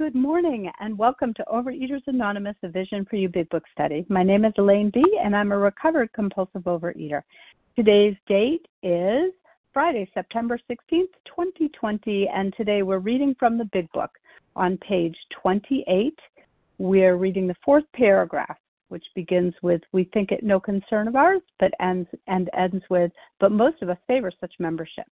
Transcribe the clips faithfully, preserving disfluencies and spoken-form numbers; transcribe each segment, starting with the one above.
Good morning and welcome to Overeaters Anonymous, a Vision for You Big Book Study. My name is Elaine B. and I'm a recovered compulsive overeater. Today's date is Friday, September sixteenth, twenty twenty, and today we're reading from the Big Book. On page twenty-eight, we're reading the fourth paragraph, which begins with, "We think it no concern of ours," but ends and ends with, "But most of us favor such membership."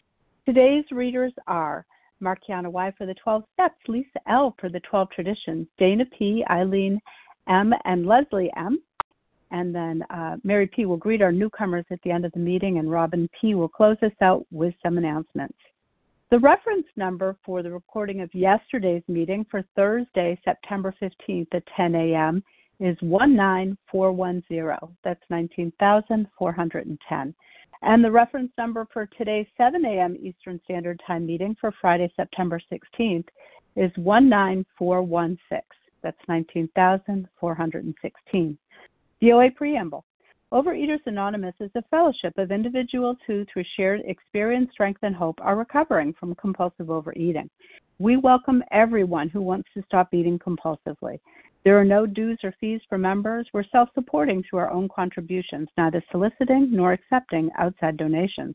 Today's readers are Markiana Y. for the twelve Steps, Lisa L. for the twelve Traditions, Dana P., Eileen M., and Leslie M. And then uh, Mary P. will greet our newcomers at the end of the meeting, and Robin P. will close us out with some announcements. The reference number for the recording of yesterday's meeting for Thursday, September fifteenth at ten a.m. is one nine four one zero. That's nineteen thousand four hundred ten. And the reference number for today's seven a.m. Eastern Standard Time meeting for Friday, September sixteenth is one nine four one six. That's nineteen thousand four hundred sixteen. The O A Preamble. Overeaters Anonymous is a fellowship of individuals who, through shared experience, strength, and hope, are recovering from compulsive overeating. We welcome everyone who wants to stop eating compulsively. There are no dues or fees for members. We're self-supporting through our own contributions, neither soliciting nor accepting outside donations.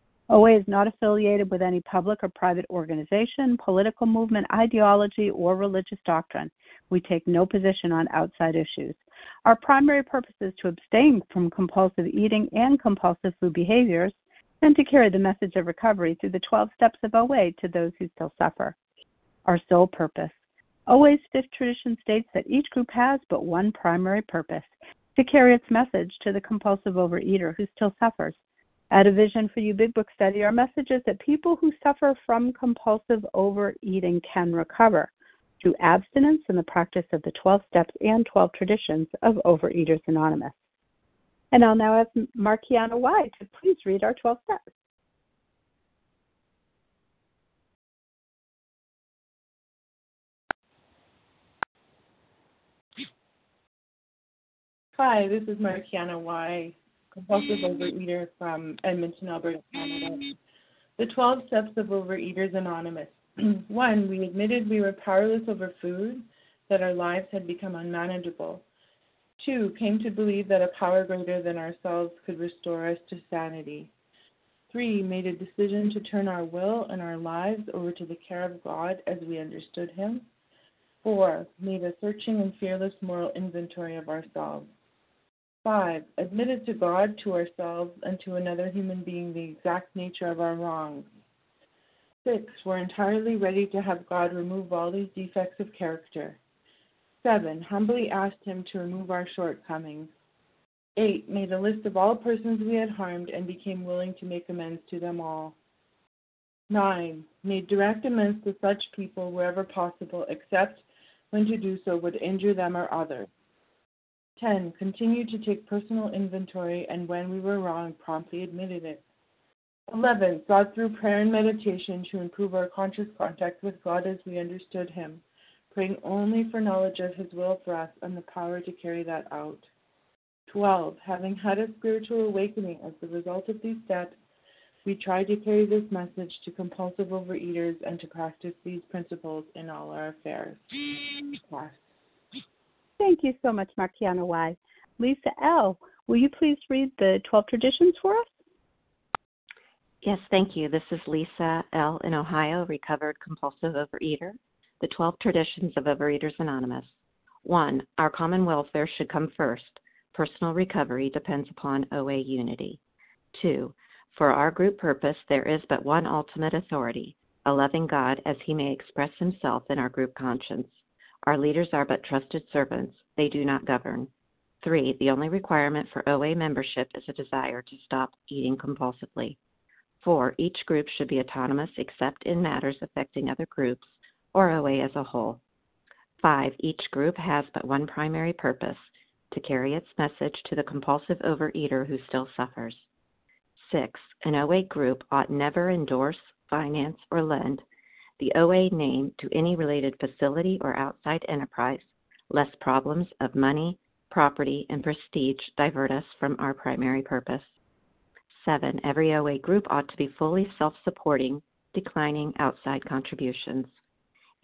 O A is not affiliated with any public or private organization, political movement, ideology, or religious doctrine. We take no position on outside issues. Our primary purpose is to abstain from compulsive eating and compulsive food behaviors and to carry the message of recovery through the twelve steps of O A to those who still suffer. Our sole purpose. O A's fifth tradition states that each group has but one primary purpose, to carry its message to the compulsive overeater who still suffers. At A Vision for You Big Book Study, our message is that people who suffer from compulsive overeating can recover through abstinence and the practice of the twelve steps and twelve traditions of Overeaters Anonymous. And I'll now ask Markiana Y. to please read our twelve steps. Hi, this is Markiana Y., compulsive overeater from Edmonton, Alberta, Canada. The twelve Steps of Overeaters Anonymous. One, we admitted we were powerless over food, that our lives had become unmanageable. Two, came to believe that a power greater than ourselves could restore us to sanity. Three, made a decision to turn our will and our lives over to the care of God as we understood Him. Four, made a searching and fearless moral inventory of ourselves. Five, admitted to God, to ourselves, and to another human being the exact nature of our wrongs. Six, were entirely ready to have God remove all these defects of character. Seven, humbly asked Him to remove our shortcomings. Eight, made a list of all persons we had harmed and became willing to make amends to them all. Nine, made direct amends to such people wherever possible, except when to do so would injure them or others. Ten, continued to take personal inventory and when we were wrong, promptly admitted it. Eleven, sought through prayer and meditation to improve our conscious contact with God as we understood Him, praying only for knowledge of His will for us and the power to carry that out. Twelve, having had a spiritual awakening as the result of these steps, we tried to carry this message to compulsive overeaters and to practice these principles in all our affairs. Class. Thank you so much, Markiana Y. Lisa L., will you please read the twelve traditions for us? Yes, thank you. This is Lisa L. in Ohio, recovered compulsive overeater. The twelve traditions of Overeaters Anonymous. One, our common welfare should come first. Personal recovery depends upon O A unity. Two, for our group purpose, there is but one ultimate authority, a loving God as He may express Himself in our group conscience. Our leaders are but trusted servants. They do not govern. Three, the only requirement for O A membership is a desire to stop eating compulsively. Four, each group should be autonomous except in matters affecting other groups or O A as a whole. Five, each group has but one primary purpose, to carry its message to the compulsive overeater who still suffers. Six, an O A group ought never endorse, finance, or lend the O A name to any related facility or outside enterprise, lest problems of money, property, and prestige divert us from our primary purpose. Seven, every O A group ought to be fully self-supporting, declining outside contributions.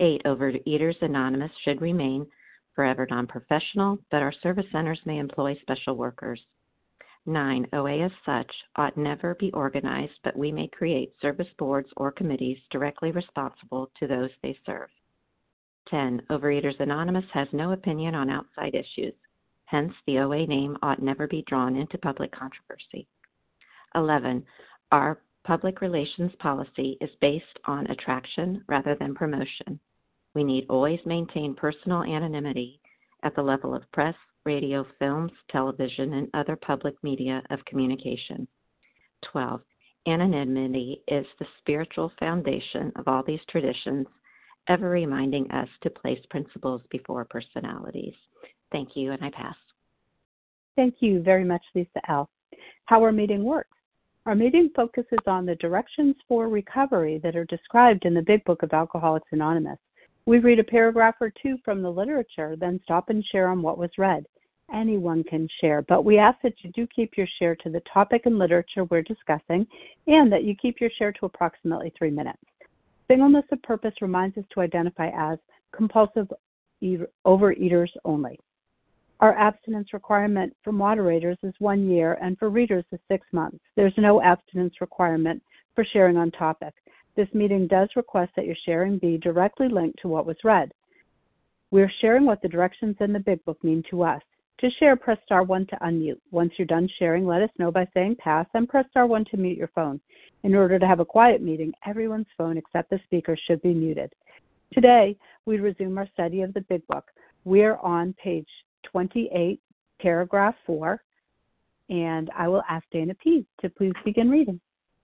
Eight, Overeaters Anonymous should remain forever non-professional, but our service centers may employ special workers. Nine, O A as such ought never be organized, but we may create service boards or committees directly responsible to those they serve. Ten, Overeaters Anonymous has no opinion on outside issues. Hence, the O A name ought never be drawn into public controversy. Eleven, our public relations policy is based on attraction rather than promotion. We need always maintain personal anonymity at the level of press, radio, films, television, and other public media of communication. Twelve, anonymity is the spiritual foundation of all these traditions, ever reminding us to place principles before personalities. Thank you, and I pass. Thank you very much, Lisa L. How our meeting works. Our meeting focuses on the directions for recovery that are described in the Big Book of Alcoholics Anonymous. We read a paragraph or two from the literature, then stop and share on what was read. Anyone can share, but we ask that you do keep your share to the topic and literature we're discussing, and that you keep your share to approximately three minutes. Singleness of purpose reminds us to identify as compulsive overeaters only. Our abstinence requirement for moderators is one year, and for readers is six months. There's no abstinence requirement for sharing on topic. This meeting does request that your sharing be directly linked to what was read. We're sharing what the directions in the Big Book mean to us. To share, press star one to unmute. Once you're done sharing, let us know by saying pass, and press star one to mute your phone. In order to have a quiet meeting, everyone's phone except the speaker should be muted. Today, we resume our study of the Big Book. We're on page twenty-eight, paragraph four, and I will ask Dana P. to please begin reading.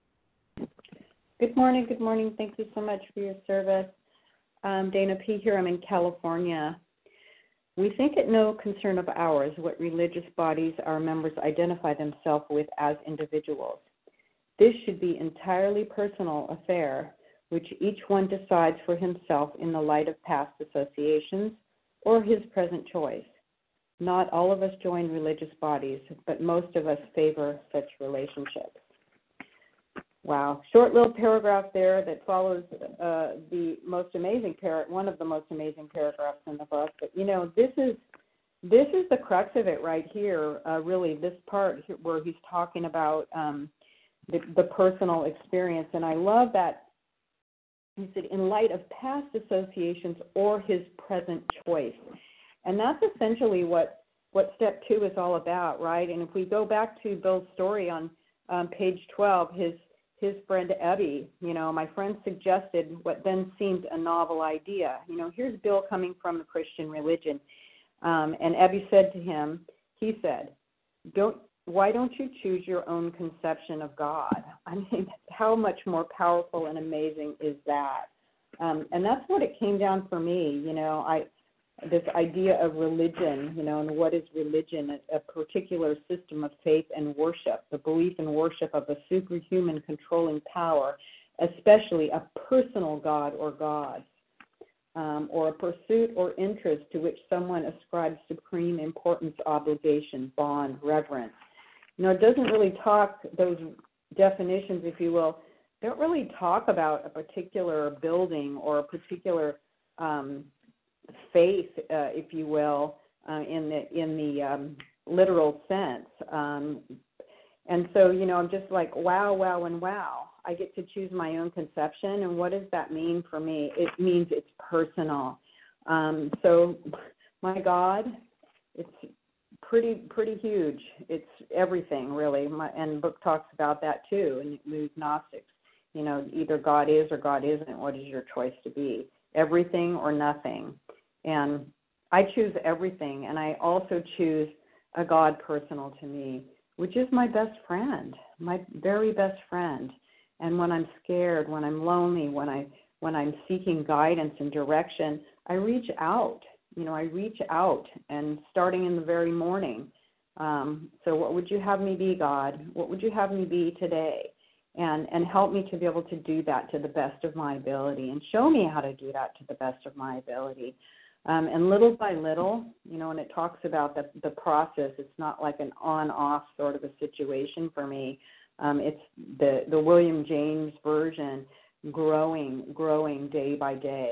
Good morning, good morning. Thank you so much for your service. Um, Dana P. here. I'm in California. We think it no concern of ours what religious bodies our members identify themselves with as individuals. This should be entirely personal affair, which each one decides for himself in the light of past associations or his present choice. Not all of us join religious bodies, but most of us favor such relationships. Wow. Short little paragraph there that follows uh, the most amazing par- one of the most amazing paragraphs in the book. But, you know, this is this is the crux of it right here, uh, really, this part where he's talking about um, the, the personal experience. And I love that he said, in light of past associations or his present choice. And that's essentially what, what step two is all about, right? And if we go back to Bill's story on um, page twelve, his his friend Ebby, you know, my friend suggested what then seemed a novel idea. You know, here's Bill coming from the Christian religion. Um, and Ebby said to him, he said, don't, why don't you choose your own conception of God? I mean, how much more powerful and amazing is that? Um, and that's what it came down for me, you know, I, this idea of religion, you know, and what is religion? A, a particular system of faith and worship, the belief and worship of a superhuman controlling power, especially a personal God or gods, um, or a pursuit or interest to which someone ascribes supreme importance, obligation, bond, reverence. You know, it doesn't really talk, those definitions, if you will, don't really talk about a particular building or a particular um faith, uh, if you will, uh, in the in the um, literal sense. Um, and so, you know, I'm just like, wow, wow, and wow. I get to choose my own conception, and what does that mean for me? It means it's personal. Um, so, my God, it's pretty pretty huge. It's everything, really. My, and the book talks about that too. And we Gnostics, you know, either God is or God isn't. What is your choice to be? Everything or nothing. And I choose everything, and I also choose a God personal to me, which is my best friend, my very best friend. And when I'm scared, when I'm lonely, when I when I'm seeking guidance and direction, I reach out. You know, I reach out, and starting in the very morning. Um, so, what would you have me be, God? What would you have me be today? And and help me to be able to do that to the best of my ability, and show me how to do that to the best of my ability. Um, and little by little, you know, and it talks about the, the process. It's not like an on-off sort of a situation for me. Um, it's the, the William James version, growing, growing day by day.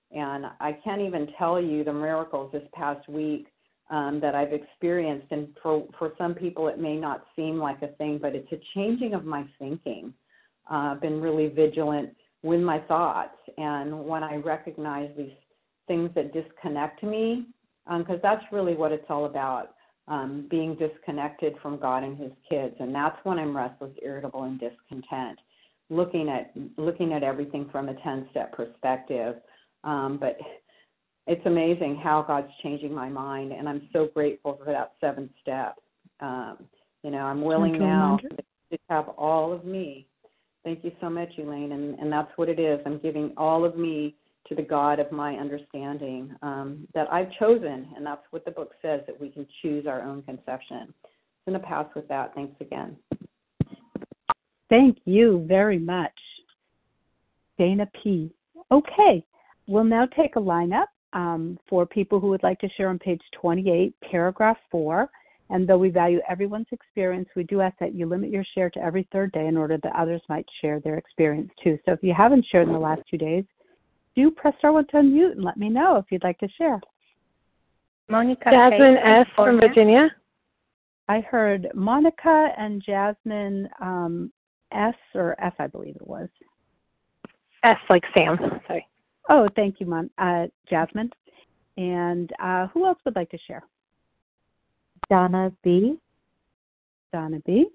And I can't even tell you the miracles this past week um, that I've experienced. And for, for some people, it may not seem like a thing, but it's a changing of my thinking. Uh, I've been really vigilant with my thoughts. And when I recognize these things that disconnect me, because um, that's really what it's all about, um, being disconnected from God and his kids. And that's when I'm restless, irritable, and discontent, looking at looking at everything from a ten-step perspective. Um, but it's amazing how God's changing my mind, and I'm so grateful for that seventh step. Um, you know, I'm willing now to have all of me. Thank you so much, Elaine, and, and that's what it is. I'm giving all of me to the God of my understanding um, that I've chosen, and that's what the book says, that we can choose our own conception. I'm going to pass with that. Thanks again. Thank you very much, Dana P. Okay, we'll now take a lineup um, for people who would like to share on page twenty-eight, paragraph four. And though we value everyone's experience, we do ask that you limit your share to every third day in order that others might share their experience too. So if you haven't shared in the last two days, do press star one to unmute and let me know if you'd like to share. Monica Jasmine S. from Virginia. I heard Monica and Jasmine um, S or F, I believe it was. S like Sam. Sorry. Oh, thank you, Mon- uh, Jasmine. And uh, who else would like to share? Donna B. Donna B.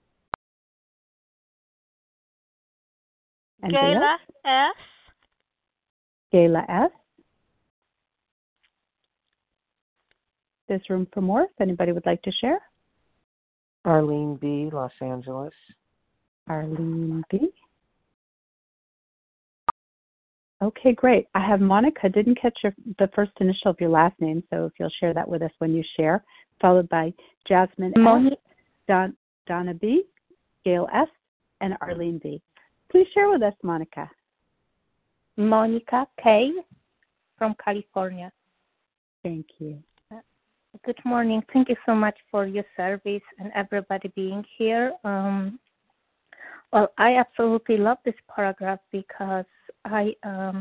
And Gayla S. Gayla S. There's room for more if anybody would like to share. Arlene B., Los Angeles. Arlene B. Okay, great. I have Monica. Didn't catch your, the first initial of your last name, so if you'll share that with us when you share, followed by Jasmine Mon- S., Don, Donna B., Gail S., and Arlene B. Please share with us, Monica. Monica K. from California. Thank you. Good morning. Thank you so much for your service and everybody being here. Um, well, I absolutely love this paragraph because I um,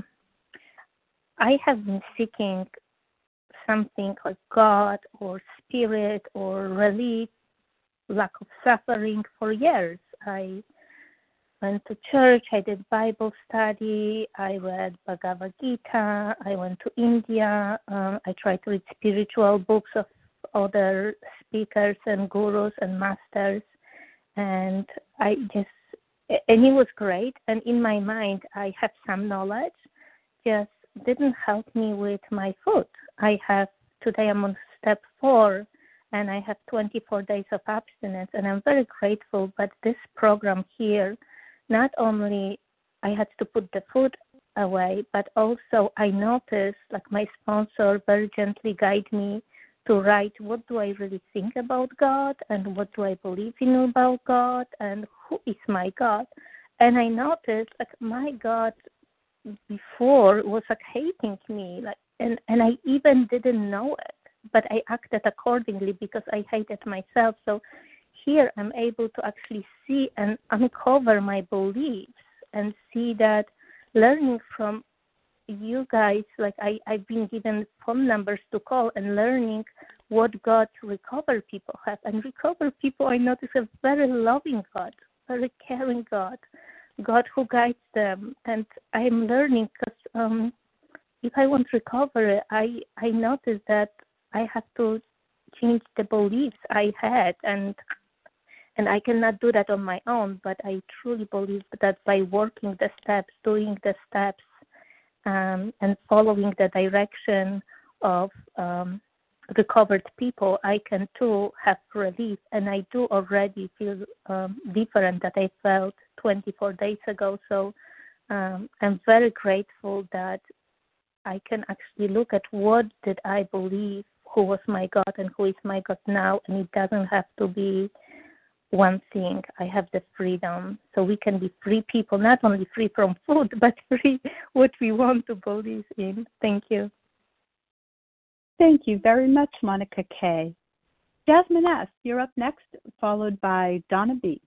I have been seeking something like God or spirit or relief, lack of suffering for years. I went to church, I did Bible study, I read Bhagavad Gita, I went to India, um, I tried to read spiritual books of other speakers and gurus and masters, and I just, and it was great, and in my mind I have some knowledge, just didn't help me with my food. I have, today I'm on step four, and I have twenty-four days of abstinence, and I'm very grateful, but this program here, not only I had to put the food away, but also I noticed, like my sponsor very gently guided me to write what do I really think about God and what do I believe in about God and who is my God. And I noticed like my God before was like hating me, like and, and I even didn't know it, but I acted accordingly because I hated myself. So here I'm able to actually see and uncover my beliefs and see that learning from you guys, like I, I've been given phone numbers to call and learning what God recover people have. And recover people, I notice, a very loving God, very caring God, God who guides them. And I'm learning because um, if I want to recover, I, I notice that I have to change the beliefs I had, and And I cannot do that on my own, but I truly believe that by working the steps, doing the steps, um, and following the direction of um, recovered people, I can too have relief. And I do already feel um, different that I felt twenty-four days ago. So um, I'm very grateful that I can actually look at what did I believe, who was my God and who is my God now, and it doesn't have to be one thing. I have the freedom, so we can be free people, not only free from food, but free what we want to believe in. Thank you. Thank you very much, Monica K. Jasmine S., you're up next, followed by Donna B.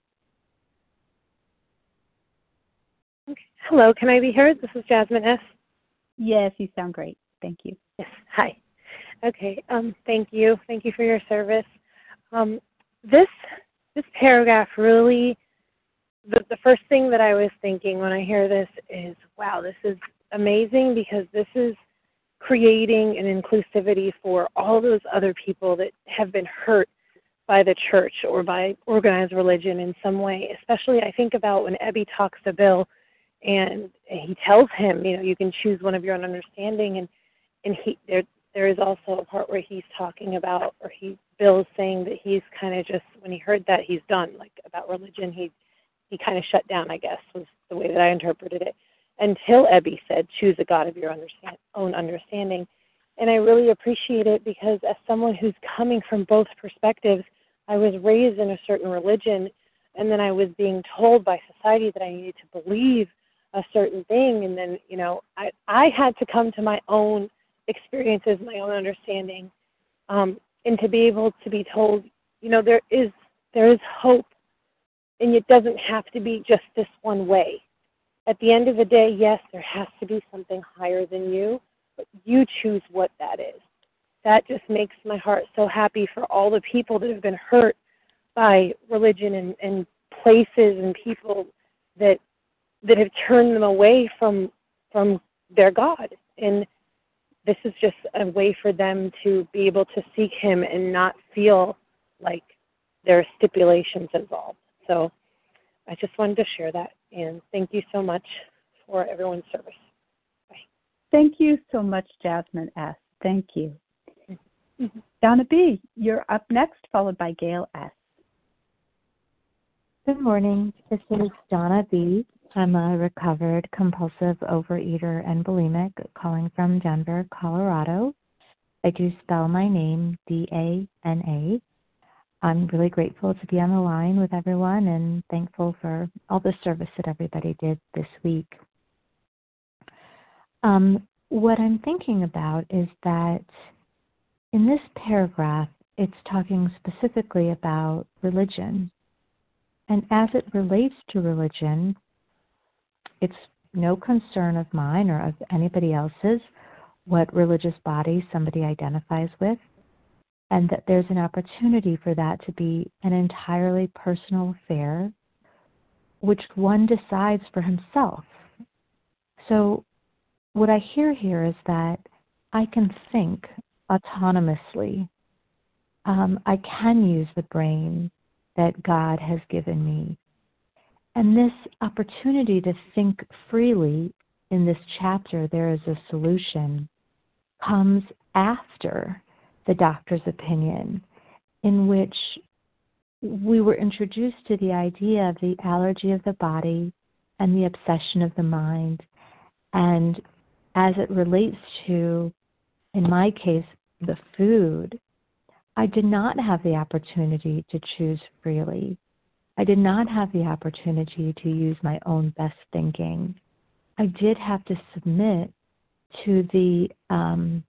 Okay. Hello, can I be heard? This is Jasmine S. Yes, you sound great. Thank you. Yes. Hi. Okay. Um, thank you. Thank you for your service. Um, this this paragraph really, the, the first thing that I was thinking when I hear this is, wow, this is amazing, because this is creating an inclusivity for all those other people that have been hurt by the church or by organized religion in some way. Especially I think about when Ebby talks to Bill and he tells him, you know, you can choose one of your own understanding, and, and he there there is also a part where he's talking about, or he Bill's saying that he's kind of just, when he heard that, he's done, like about religion, he he kind of shut down, I guess, was the way that I interpreted it, until Ebby said, choose a God of your understand, own understanding. And I really appreciate it, because as someone who's coming from both perspectives, I was raised in a certain religion, and then I was being told by society that I needed to believe a certain thing, and then, you know, I, I had to come to my own experiences, my own understanding, um, and to be able to be told, you know, there is there is hope, and it doesn't have to be just this one way. At the end of the day, yes, there has to be something higher than you, but you choose what that is. That just makes my heart so happy for all the people that have been hurt by religion and, and places and people that that have turned them away from from their God. And this is just a way for them to be able to seek him and not feel like there are stipulations involved. So I just wanted to share that, and thank you so much for everyone's service. Bye. Thank you so much, Jasmine S. Thank you. Mm-hmm. Donna B., you're up next, followed by Gail S. Good morning. This is Donna B. I'm a recovered compulsive overeater and bulimic calling from Denver, Colorado. I do spell my name D A N A. I'm really grateful to be on the line with everyone and thankful for all the service that everybody did this week. Um, what I'm thinking about is that in this paragraph, it's talking specifically about religion. And as it relates to religion, it's no concern of mine or of anybody else's what religious body somebody identifies with, and that there's an opportunity for that to be an entirely personal affair, which one decides for himself. So what I hear here is that I can think autonomously. Um, I can use the brain that God has given me. And this opportunity to think freely in this chapter, there is a solution, comes after the doctor's opinion, in which we were introduced to the idea of the allergy of the body and the obsession of the mind. And as it relates to, in my case, the food, I did not have the opportunity to choose freely. I did not have the opportunity to use my own best thinking. I did have to submit to the um,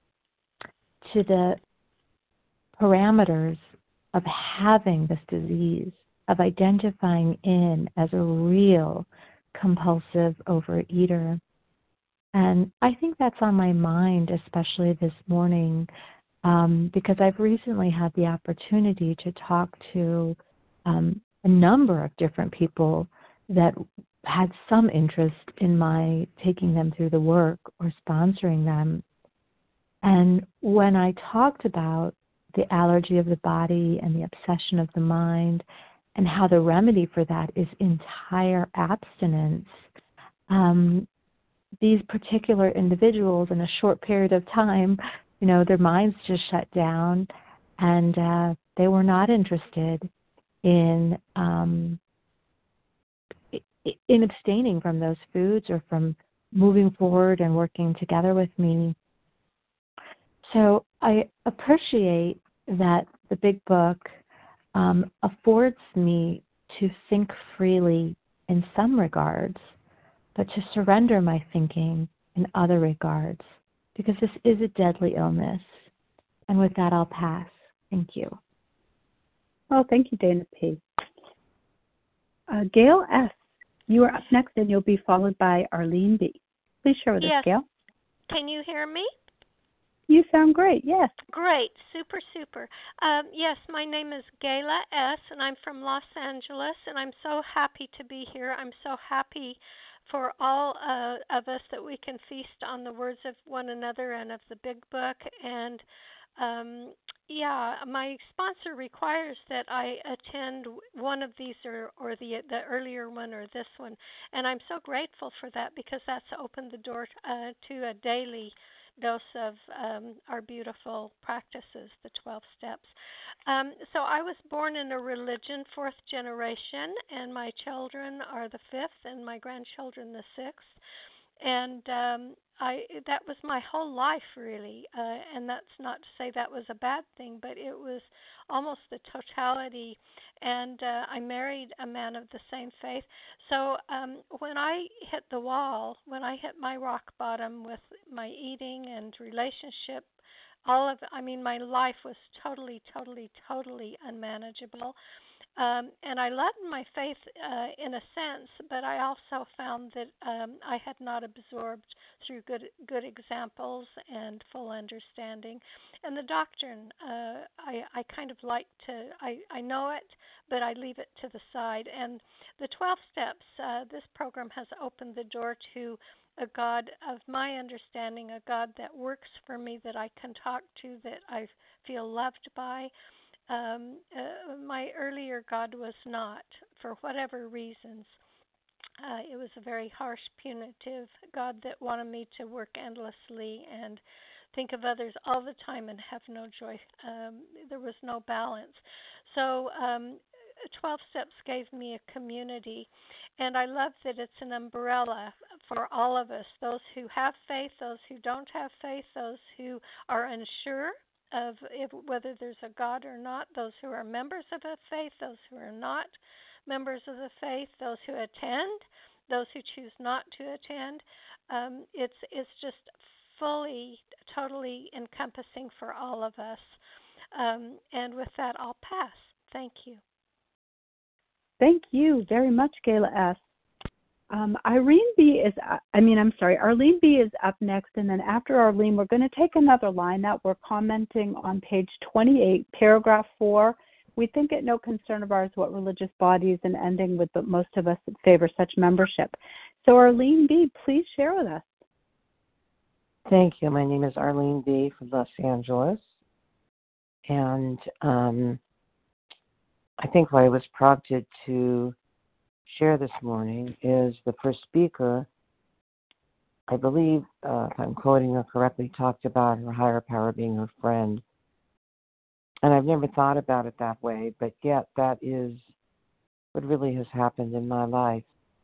to the parameters of having this disease, of identifying in as a real compulsive overeater. And I think that's on my mind, especially this morning, um, because I've recently had the opportunity to talk to um, a number of different people that had some interest in my taking them through the work or sponsoring them. And when I talked about the allergy of the body and the obsession of the mind and how the remedy for that is entire abstinence, um, these particular individuals in a short period of time, you know, their minds just shut down, and uh, they were not interested in um, in abstaining from those foods or from moving forward and working together with me. So I appreciate that the Big Book um, affords me to think freely in some regards, but to surrender my thinking in other regards, because this is a deadly illness. And with that, I'll pass. Thank you. Well, thank you, Dana P. Uh, Gail S., you are up next, and you'll be followed by Arlene B. Please share with yes. us, Gail. Can you hear me? You sound great, yes. Great, super, super. Um, yes, my name is Gayla S., and I'm from Los Angeles, and I'm so happy to be here. I'm so happy for all uh, of us that we can feast on the words of one another and of the Big Book. And um, yeah, my sponsor requires that I attend one of these or, or the the earlier one or this one, and I'm so grateful for that because that's opened the door uh, to a daily dose of um, our beautiful practices, the twelve steps. Um, so I was born in a religion, fourth generation, and my children are the fifth, and my grandchildren the sixth. And um, I that was my whole life, really. Uh, and that's not to say that was a bad thing, but it was almost the totality. And uh, I married a man of the same faith. So um, when I hit the wall, when I hit my rock bottom with my eating and relationship, all of I mean, my life was totally, totally, totally unmanageable. Um, and I let my faith uh, in a sense, but I also found that um, I had not absorbed through good good examples and full understanding. And the doctrine, uh, I, I kind of like to, I, I know it, but I leave it to the side. And the twelve steps, uh, this program has opened the door to a God of my understanding, a God that works for me, that I can talk to, that I feel loved by. Um, uh, my earlier God was not, for whatever reasons. Uh, it was a very harsh, punitive God that wanted me to work endlessly and think of others all the time and have no joy. Um, there was no balance. So um, twelve Steps gave me a community, and I love that it's an umbrella for all of us, those who have faith, those who don't have faith, those who are unsure of if, whether there's a God or not, those who are members of a faith, those who are not members of the faith, those who attend, those who choose not to attend. Um, it's it's just fully, totally encompassing for all of us. Um, and with that, I'll pass. Thank you. Thank you very much, Gayla S. Um, Irene B. is, I mean, I'm sorry, Arlene B. is up next, and then after Arlene, we're going to take another line that we're commenting on page twenty-eight, paragraph four. We think it no concern of ours what religious bodies, and ending with, but most of us favor such membership. So Arlene B., please share with us. Thank you. My name is Arlene B. from Los Angeles, and um, I think why I was prompted to share this morning is the first speaker, I believe, uh, if I'm quoting her correctly, talked about her higher power being her friend. And I've never thought about it that way, but yet that is what really has happened in my life.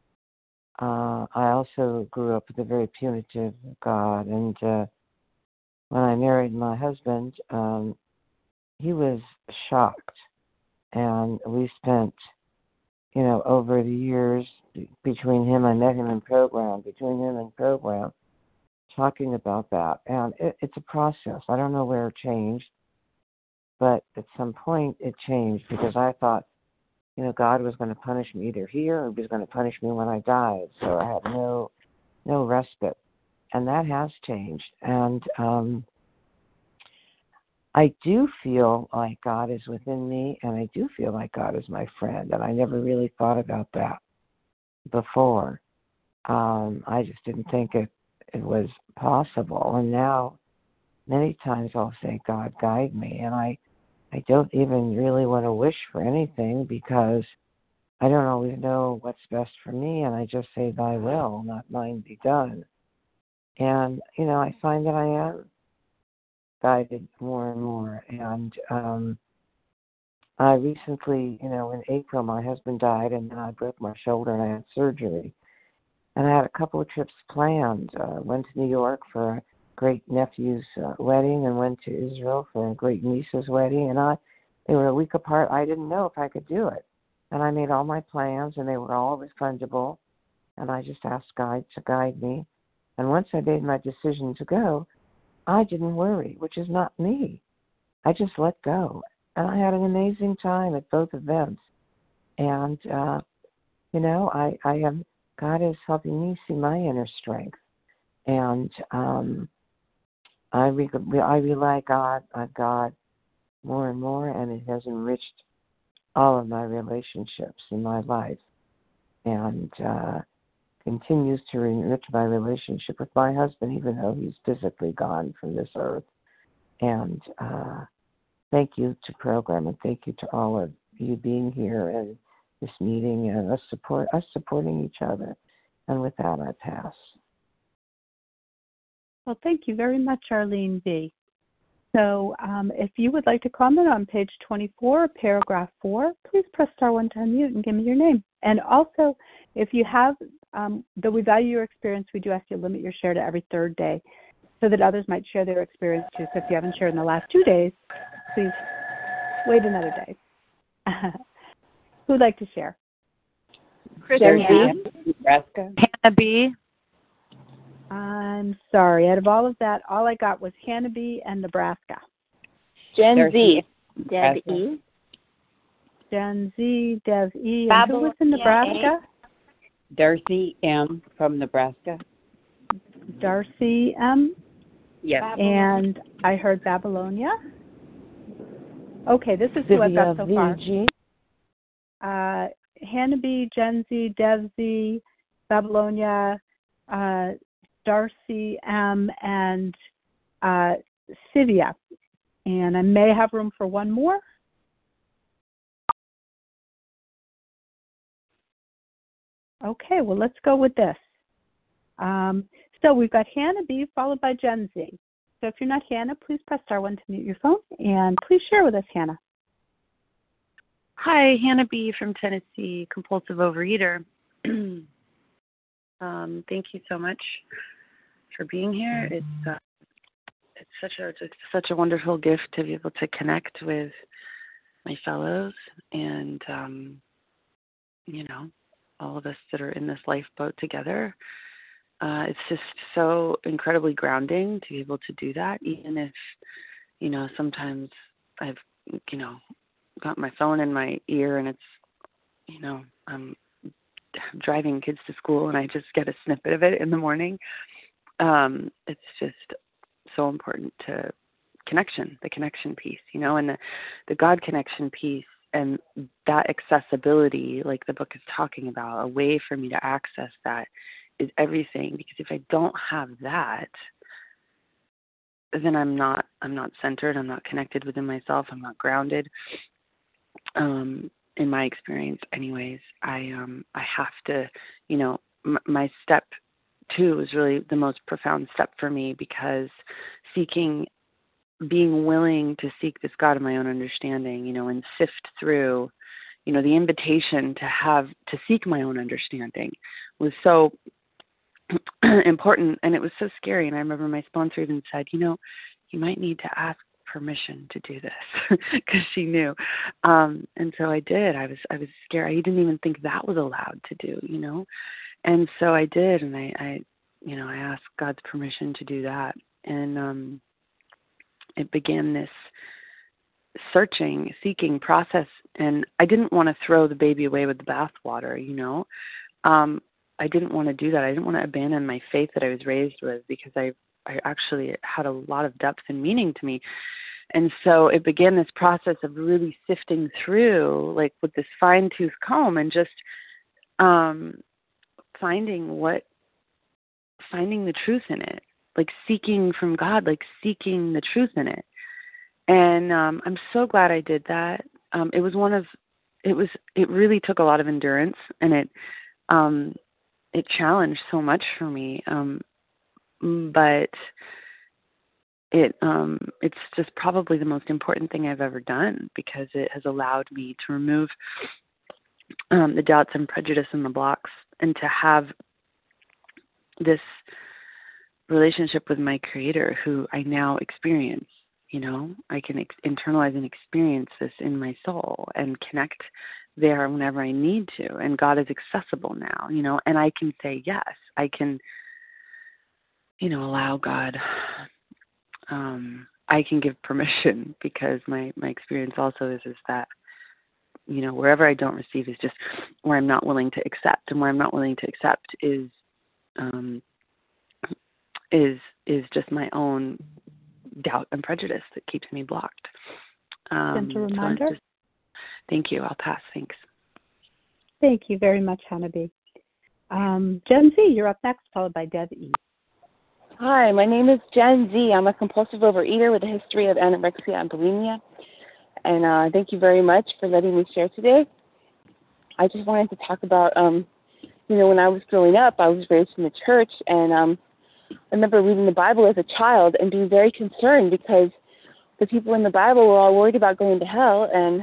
Uh, I also grew up with a very punitive God, and uh, when I married my husband, um, he was shocked, and we spent you know, over the years between him, I met him in program, between him and program, talking about that. And it, it's a process. I don't know where it changed, but at some point it changed because I thought, you know, God was going to punish me either here or he was going to punish me when I died. So I had no no respite. And that has changed. And um, I do feel like God is within me, and I do feel like God is my friend, and I never really thought about that before. Um, I just didn't think it, it was possible, and now many times I'll say, God, guide me, and I, I don't even really want to wish for anything because I don't always know what's best for me, and I just say, thy will, not mine be done. And, you know, I find that I am guided more and more. And um, I recently, you know, in April, my husband died, and then I broke my shoulder and I had surgery. And I had a couple of trips planned. Uh, went to New York for a great nephew's uh, wedding and went to Israel for a great niece's wedding. And I, they were a week apart. I didn't know if I could do it. And I made all my plans, and they were all refundable. And I just asked God to guide me. And once I made my decision to go, I didn't worry, which is not me. I just let go. And I had an amazing time at both events. And, uh, you know, I, I am, God is helping me see my inner strength. And um, I, re- I rely God on God more and more, and it has enriched all of my relationships in my life, and uh, continues to enrich my relationship with my husband, even though he's physically gone from this earth. And uh, thank you to program, and thank you to all of you being here and this meeting, and us support us supporting each other. And with that, I pass. Well, thank you very much, Arlene B. So um, if you would like to comment on page twenty-four, paragraph four, please press star one to unmute and give me your name. And also, if you have, um, though we value your experience, we do ask you to limit your share to every third day so that others might share their experience too. So if you haven't shared in the last two days, please wait another day. Who'd like to share? Jen B. Nebraska. Hannah B. I'm sorry. Out of all of that, all I got was Hannah B. and Nebraska. Jen Z. Deb E. Gen Z, Dev E. And who was in Nebraska? Darcy M. from Nebraska. Darcy M. Yes. And I heard Babylonia. Okay, this is who I've got so far. Uh, Hannah B, Gen Z, Dev Z, Babylonia, uh, Darcy M, and uh, Sivia. And I may have room for one more. Okay, well, let's go with this. Um, so we've got Hannah B followed by Gen Z. So if you're not Hannah, please press star one to mute your phone, and please share with us, Hannah. Hi, Hannah B. from Tennessee, compulsive overeater. um, thank you so much for being here. It's uh, it's such a it's such a wonderful gift to be able to connect with my fellows and um, you know, all of us that are in this lifeboat together. Uh, it's just so incredibly grounding to be able to do that, even if, you know, sometimes I've, you know, got my phone in my ear and it's, you know, I'm driving kids to school and I just get a snippet of it in the morning. Um, it's just so important to connection, the connection piece, you know, and the, the God connection piece and that accessibility, like the book is talking about, a way for me to access that is everything. Because if I don't have that, then I'm not, I'm not centered. I'm not connected within myself. I'm not grounded. Um, in my experience, anyways, I, um, I have to, you know, m- my step two is really the most profound step for me, because seeking, being willing to seek this God of my own understanding, you know, and sift through, you know, the invitation to have, to seek my own understanding was so important, and it was so scary. And I remember my sponsor even said, you know, you might need to ask permission to do this, because she knew. Um, and so I did. I was, I was scared. I didn't even think that was allowed to do, you know? And so I did. And I, I, you know, I asked God's permission to do that. And, um, it began this searching, seeking process. And I didn't want to throw the baby away with the bathwater, you know? Um, I didn't want to do that. I didn't want to abandon my faith that I was raised with, because I, I actually had a lot of depth and meaning to me. And so it began this process of really sifting through, like with this fine-tooth comb, and just um, finding what, finding the truth in it, like seeking from God, like seeking the truth in it. And um, I'm so glad I did that. Um, it was one of, it was, it really took a lot of endurance, and it, um, it challenged so much for me. Um, but it, um, it's just probably the most important thing I've ever done, because it has allowed me to remove um, the doubts and prejudice and the blocks, and to have this relationship with my Creator, who I now experience. You know, I can ex- internalize and experience this in my soul and connect there whenever I need to. And God is accessible now, you know, and I can say yes. I can, you know, allow God. Um, I can give permission, because my, my experience also is, is that, you know, wherever I don't receive is just where I'm not willing to accept. And where I'm not willing to accept is, um, is, is just my own doubt and prejudice that keeps me blocked. Um, Gentle so reminder. just, thank you. I'll pass. Thanks. Thank you very much, Hannah B. Um, Jen Z, you're up next, followed by Deb E. Hi, my name is Jen Z. I'm a compulsive overeater with a history of anorexia and bulimia. And uh, thank you very much for letting me share today. I just wanted to talk about, um, you know, when I was growing up, I was raised in the church, and um, I remember reading the Bible as a child and being very concerned because the people in the Bible were all worried about going to hell, and,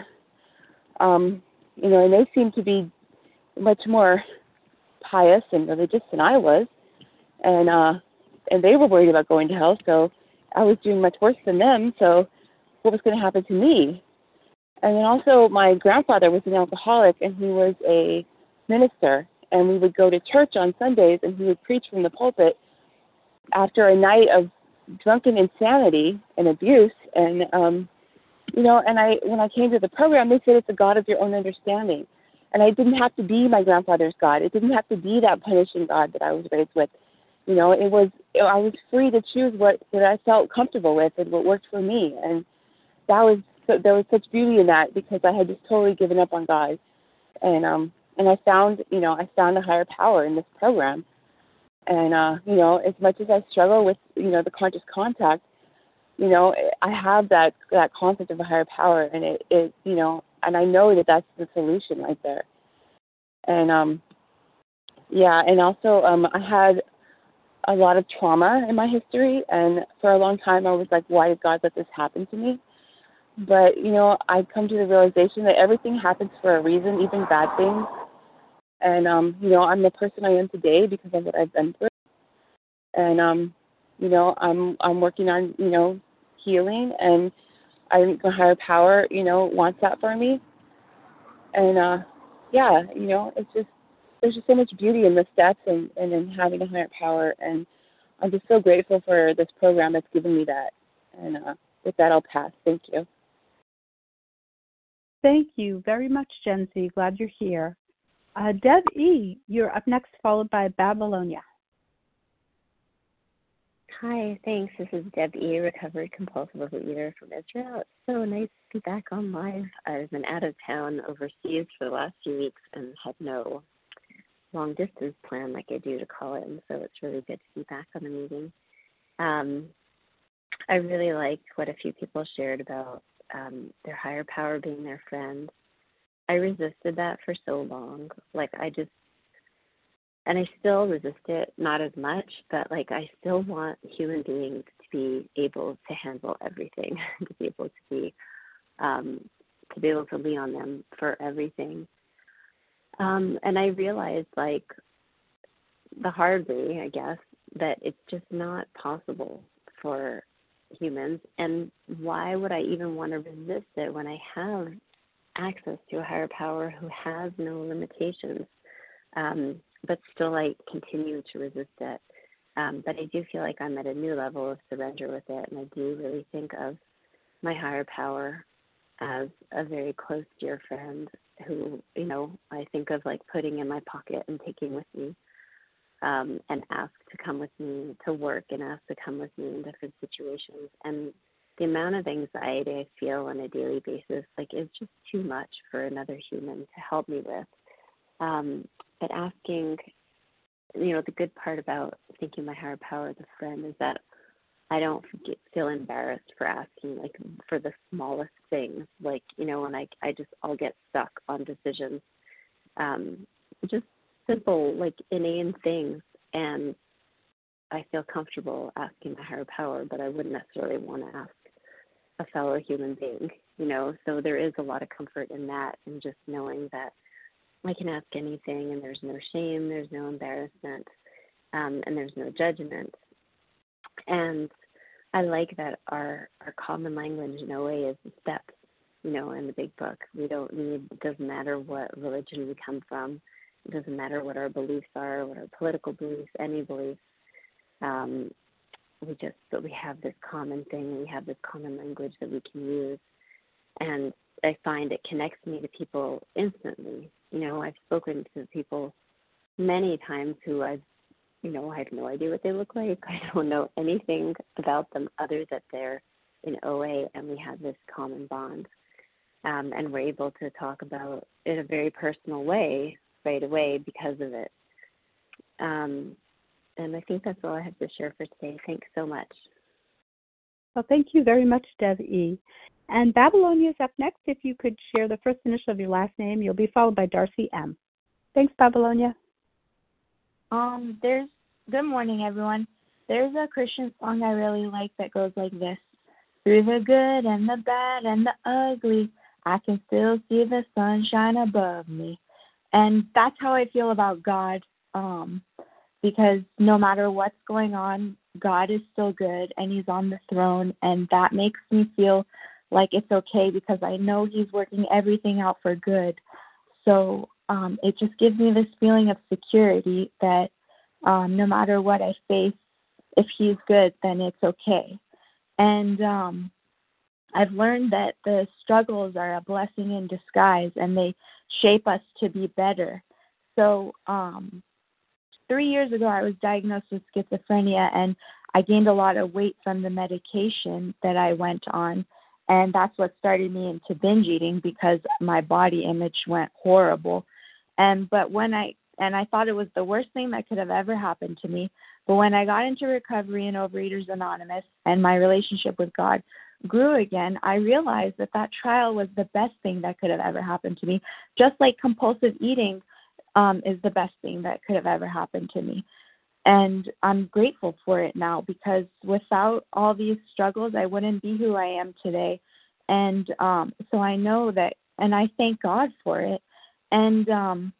um, you know, and they seemed to be much more pious and religious than I was, and uh, and they were worried about going to hell, so I was doing much worse than them, so what was going to happen to me? And then also my grandfather was an alcoholic, and he was a minister, and we would go to church on Sundays, and he would preach from the pulpit after a night of drunken insanity and abuse, and, um, you know, and I when I came to the program, they said it's a God of your own understanding. And I didn't have to be my grandfather's God. It didn't have to be that punishing God that I was raised with. You know, it was, I was free to choose what, what I felt comfortable with and what worked for me. And that was, so, there was such beauty in that because I had just totally given up on God. And, um, and I found, you know, I found a higher power in this program. And, uh, you know, as much as I struggle with, you know, the conscious contact, you know, I have that, that concept of a higher power, and it, it, you know, and I know that that's the solution right there. And, um, yeah, and also um, I had a lot of trauma in my history, and for a long time I was like, why did God let this happen to me? But, you know, I've come to the realization that everything happens for a reason, even bad things. And, um, you know, I'm the person I am today because of what I've been through. And, um, you know, I'm I'm working on, you know, healing, and I think the higher power, you know, wants that for me. And, uh, yeah, you know, it's just, there's just so much beauty in the steps and, and in having a higher power. And I'm just so grateful for this program that's given me that. And uh, with that, I'll pass. Thank you. Thank you very much, Jen Z. Glad you're here. Uh, Deb E., you're up next, followed by Babylonia. Hi, thanks. This is Deb E., recovered compulsive overeater from Israel. It's so nice to be back on live. I've been out of town overseas for the last few weeks and had no long distance plan like I do to call it, and so it's really good to be back on the meeting. Um, I really liked what a few people shared about um, their higher power being their friend. I resisted that for so long. Like I just, and I still resist it, not as much, but like I still want human beings to be able to handle everything, to be able to be, um, to be able to lean on them for everything. Um, and I realized, like, the hard way, I guess, that it's just not possible for humans. And why would I even want to resist it when I have access to a higher power who has no limitations? Um, but still I continue to resist it. Um, but I do feel like I'm at a new level of surrender with it, and I do really think of my higher power as a very close dear friend who, you know, I think of like putting in my pocket and taking with me, um, and ask to come with me to work and ask to come with me in different situations. And the amount of anxiety I feel on a daily basis, like, is just too much for another human to help me with. Um, but asking, you know, the good part about thinking my higher power as a friend is that I don't get, feel embarrassed for asking, like, for the smallest things. Like, you know, when I, I just, I'll get stuck on decisions, um, just simple, like, inane things. And I feel comfortable asking my higher power, but I wouldn't necessarily want to ask a fellow human being, you know. So there is a lot of comfort in that, and just knowing that I can ask anything, and there's no shame, there's no embarrassment, um, and there's no judgment. And I like that our, our common language in O A is the steps, you know, in the big book. We don't need, it doesn't matter what religion we come from. It doesn't matter what our beliefs are, what our political beliefs, any beliefs. Um, we just, but we have this common thing. We have this common language that we can use. And I find it connects me to people instantly. You know, I've spoken to people many times who I've, you know, I have no idea what they look like. I don't know anything about them other than they're in O A, and we have this common bond. Um, and we're able to talk about it in a very personal way right away because of it. Um, and I think that's all I have to share for today. Thanks so much. Well, thank you very much, Deb E. And Babylonia is up next. If you could share the first initial of your last name, you'll be followed by Darcy M. Thanks, Babylonia. Um, there's good morning, everyone. There's a Christian song I really like that goes like this: through the good and the bad and the ugly, I can still see the sunshine above me. And that's how I feel about God, um, because no matter what's going on, God is still good and he's on the throne, and that makes me feel like it's okay because I know he's working everything out for good. So um, it just gives me this feeling of security that um, no matter what I face, if he's good, then it's okay. And um, I've learned that the struggles are a blessing in disguise, and they shape us to be better. So um, three years ago, I was diagnosed with schizophrenia, and I gained a lot of weight from the medication that I went on. And that's what started me into binge eating because my body image went horrible. And but when I and I thought it was the worst thing that could have ever happened to me. But when I got into recovery in Overeaters Anonymous and my relationship with God grew again, I realized that that trial was the best thing that could have ever happened to me. Just like compulsive eating um, is the best thing that could have ever happened to me. And I'm grateful for it now because without all these struggles, I wouldn't be who I am today. And um, so I know that, and I thank God for it. And um,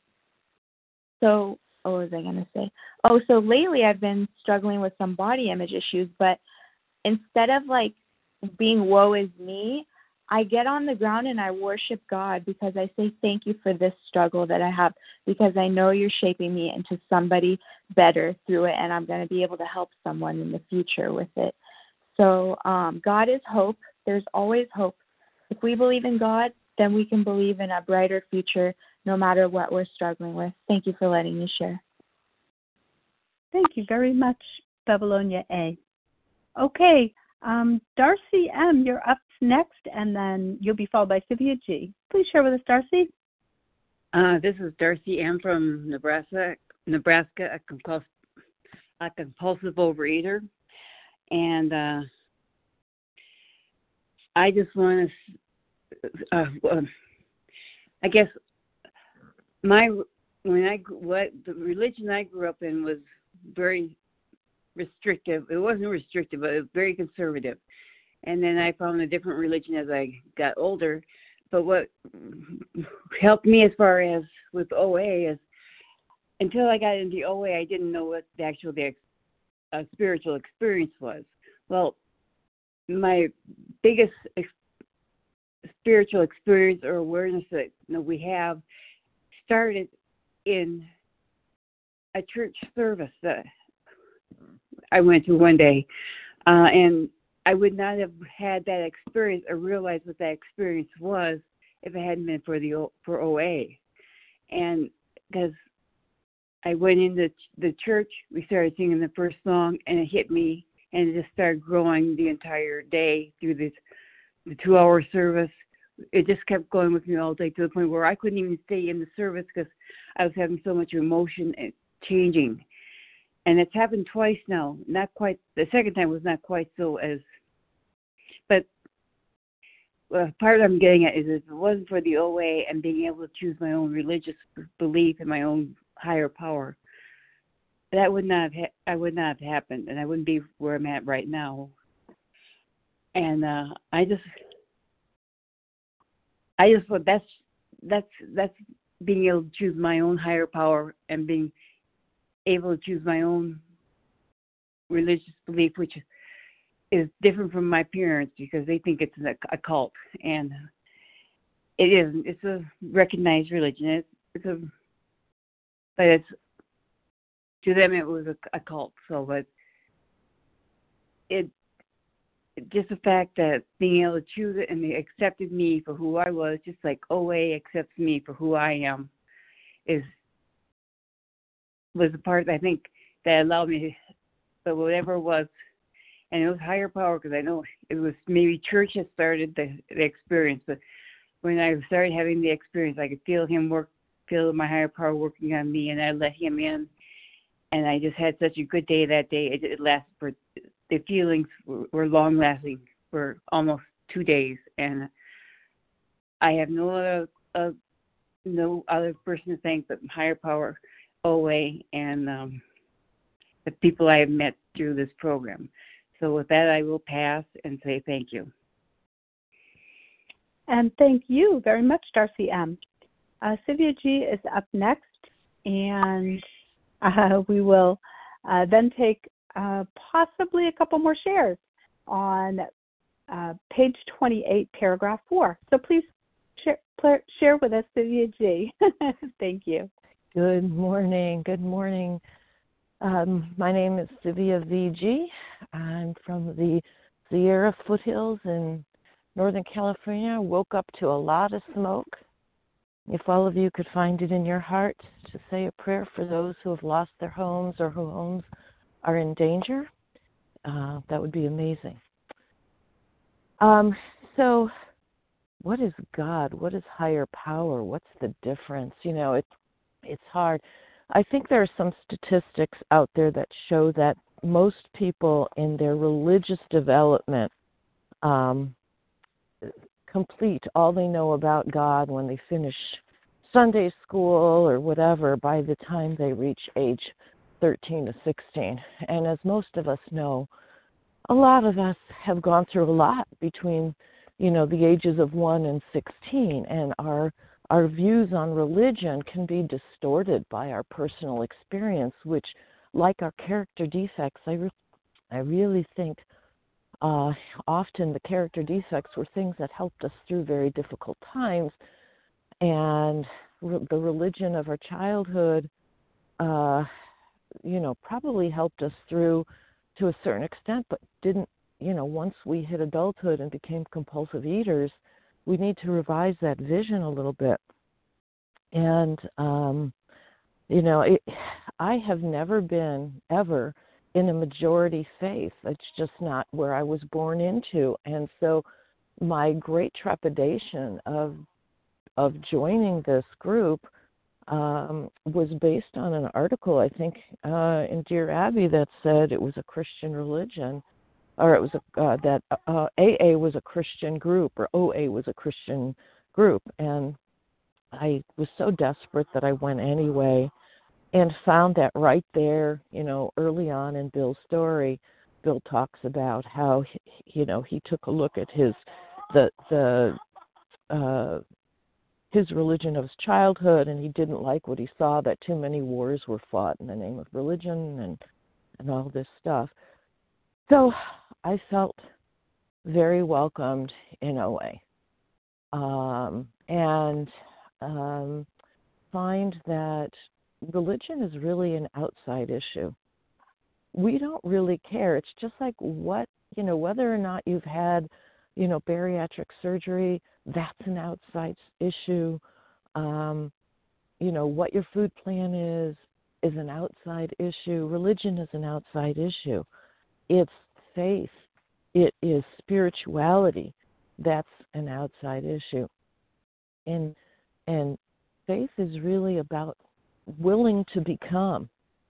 so, what was I going to say? Oh, so lately I've been struggling with some body image issues, but instead of like being woe is me, I get on the ground and I worship God because I say thank you for this struggle that I have because I know you're shaping me into somebody better through it, and I'm going to be able to help someone in the future with it. So um, God is hope. There's always hope. If we believe in God, then we can believe in a brighter future no matter what we're struggling with. Thank you for letting me share. Thank you very much, Babylonia A. Okay, um, Darcy M., you're up next, and then you'll be followed by Sylvia G. Please share with us, Darcy. Uh, this is Darcy M. from Nebraska, Nebraska, a, compulsive, a compulsive overeater. And uh, I just want to, uh, uh, I guess, my when I what the religion I grew up in was very restrictive. It wasn't restrictive, but it was very conservative. And then I found a different religion as I got older. But what helped me as far as with O A is until I got into O A, I didn't know what the actual the, uh, spiritual experience was. Well, my biggest ex- spiritual experience or awareness that you know, we have started in a church service that I went to one day. Uh, and I would not have had that experience or realized what that experience was if it hadn't been for the for O A. And because I went into the church, we started singing the first song, and it hit me, and it just started growing the entire day through this the two-hour service. It just kept going with me all day to the point where I couldn't even stay in the service because I was having so much emotion and changing. And it's happened twice now. Not quite. The second time was not quite so as. But uh, part I'm getting at is if it wasn't for the O A and being able to choose my own religious belief and my own higher power, that would not have ha- I would not have happened, and I wouldn't be where I'm at right now. And uh, I just, I just thought that's that's that's being able to choose my own higher power and being able to choose my own religious belief, which is different from my parents because they think it's a, a cult, and it isn't. It's a recognized religion. It's, it's a, but it's to them it was a, a cult. So, but it just the fact that being able to choose it and they accepted me for who I was, just like O A accepts me for who I am, is was the part I think that allowed me, but whatever it was, And it was higher power because I know it was maybe church had started the, the experience, but when I started having the experience, I could feel him work, feel my higher power working on me, and I let him in. And I just had such a good day that day. It, it lasted for, the feelings were, were long lasting for almost two days. And I have no other, uh, no other person to thank but higher power, O A, and um, the people I have met through this program. So with that, I will pass and say thank you. And thank you very much, Darcy M. Uh, Sylvia G. is up next, and uh, we will uh, then take uh, possibly a couple more shares on uh, page twenty-eight, paragraph four. So please share, share with us, Sylvia G. Thank you. Good morning. Good morning. Um, my name is Sylvia V G. I'm from the Sierra foothills in Northern California. I woke up to a lot of smoke. If all of you could find it in your heart to say a prayer for those who have lost their homes or whose homes are in danger, uh, that would be amazing. Um, so what is God? What is higher power? What's the difference? You know, it, it's hard. I think there are some statistics out there that show that most people in their religious development um, complete all they know about God when they finish Sunday school or whatever by the time they reach age thirteen to sixteen. And as most of us know, a lot of us have gone through a lot between, you know, the ages of one and sixteen, and our Our views on religion can be distorted by our personal experience, which, like our character defects, I, re- I really think uh, often the character defects were things that helped us through very difficult times. And re- the religion of our childhood, uh, you know, probably helped us through to a certain extent, but didn't, you know, once we hit adulthood and became compulsive eaters, we need to revise that vision a little bit. And, um, you know, it, I have never been ever in a majority faith. It's just not where I was born into. And so my great trepidation of of joining this group um, was based on an article, I think, uh, in Dear Abby that said it was a Christian religion. Or it was a, uh, that uh, A A was a Christian group, or O A was a Christian group, and I was so desperate that I went anyway, and found that right there, you know, early on in Bill's story, Bill talks about how, you know, he took a look at his the the uh, his religion of his childhood, and he didn't like what he saw, that too many wars were fought in the name of religion and and all this stuff. So I felt very welcomed in O A, um, and um, find that religion is really an outside issue. We don't really care. It's just like what, you know, whether or not you've had, you know, bariatric surgery, that's an outside issue. Um, you know, what your food plan is, is an outside issue. Religion is an outside issue. It's faith, it is spirituality, that's an outside issue. And and faith is really about willing to become,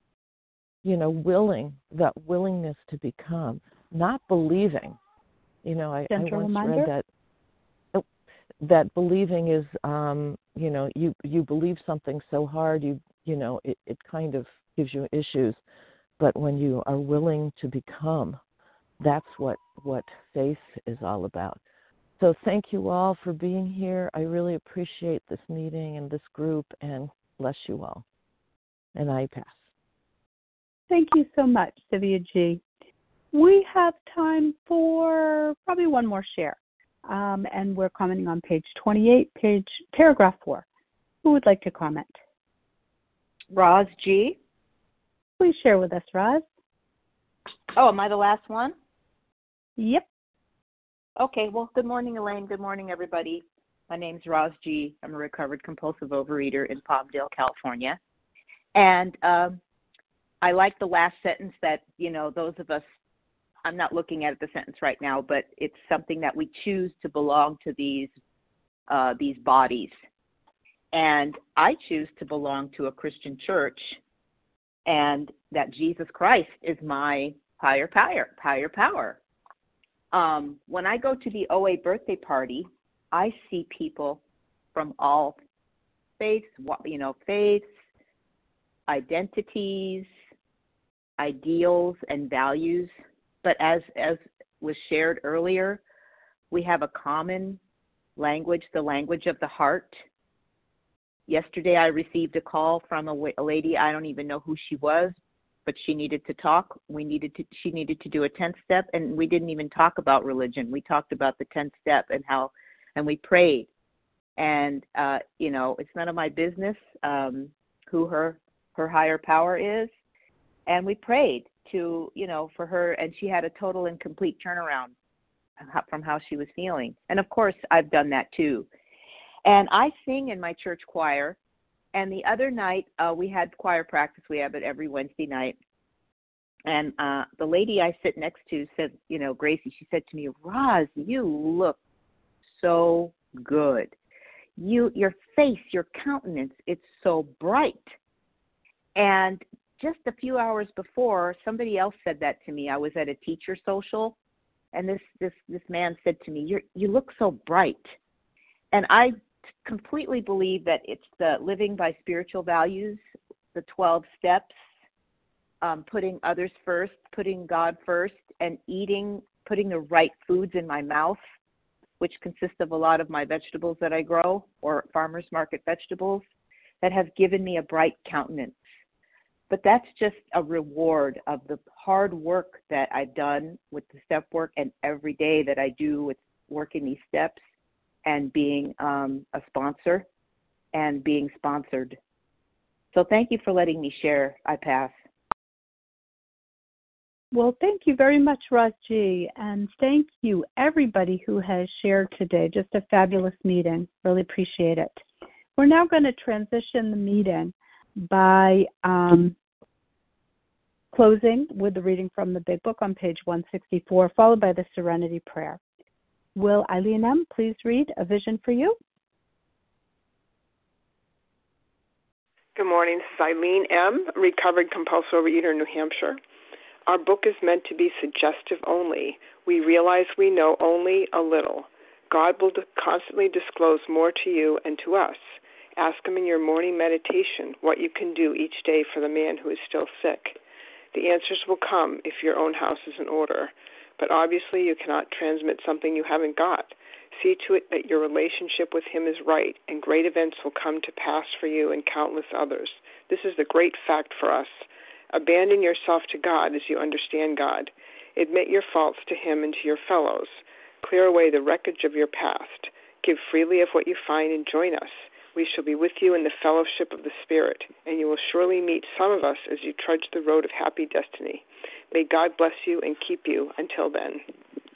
you know, willing, that willingness to become, not believing. You know, I, I once reminder? read that oh, that believing is, um, you know, you, you believe something so hard, you you know, it, it kind of gives you issues. But when you are willing to become, that's what, what faith is all about. So thank you all for being here. I really appreciate this meeting and this group, and bless you all. And I pass. Thank you so much, Sylvia G. We have time for probably one more share, um, and we're commenting on page twenty-eight, page paragraph four. Who would like to comment? Roz G. Please share with us, Roz. Oh, am I the last one? Yep. Okay, well, good morning, Elaine. Good morning, everybody. My name's Roz G. I'm a recovered compulsive overeater in Palmdale, California. And um, I like the last sentence that, you know, those of us I'm not looking at the sentence right now, but it's something that we choose to belong to these uh, these bodies. And I choose to belong to a Christian church, and that Jesus Christ is my higher power. Higher power. Um, when I go to the O A birthday party, I see people from all faiths, you know, faiths, identities, ideals, and values. But as as was shared earlier, we have a common language, the language of the heart. Yesterday, I received a call from a, a lady. I don't even know who she was, but she needed to talk. We needed to. She needed to do a tenth step, and we didn't even talk about religion. We talked about the tenth step and how, and we prayed. And uh, you know, it's none of my business um, who her her higher power is, and we prayed to, you know, for her, and she had a total and complete turnaround from how she was feeling. And of course, I've done that too. And I sing in my church choir. And the other night, uh, we had choir practice. We have it every Wednesday night. And uh, the lady I sit next to said, you know, Gracie, she said to me, Roz, you look so good. You, your face, your countenance, it's so bright. And just a few hours before, somebody else said that to me. I was at a teacher social, and this this this man said to me, "You you look so bright." And I completely believe that it's the living by spiritual values, the twelve steps, um, putting others first, putting God first, and eating, putting the right foods in my mouth, which consists of a lot of my vegetables that I grow, or farmers market vegetables, that have given me a bright countenance. But that's just a reward of the hard work that I've done with the step work, and every day that I do with working these steps and being um, a sponsor and being sponsored. So thank you for letting me share. I pass. Well, thank you very much, Roz G. And thank you, everybody who has shared today. Just a fabulous meeting. Really appreciate it. We're now going to transition the meeting by um, closing with the reading from the Big Book on page one sixty-four, followed by the Serenity Prayer. Will Eileen M. please read A Vision for You? Good morning. This is Eileen M., recovered compulsive overeater in New Hampshire. Our book is meant to be suggestive only. We realize we know only a little. God will constantly disclose more to you and to us. Ask Him in your morning meditation what you can do each day for the man who is still sick. The answers will come if your own house is in order. But obviously you cannot transmit something you haven't got. See to it that your relationship with Him is right, and great events will come to pass for you and countless others. This is the great fact for us. Abandon yourself to God as you understand God. Admit your faults to Him and to your fellows. Clear away the wreckage of your past. Give freely of what you find and join us. We shall be with you in the fellowship of the Spirit, and you will surely meet some of us as you trudge the road of happy destiny. May God bless you and keep you until then.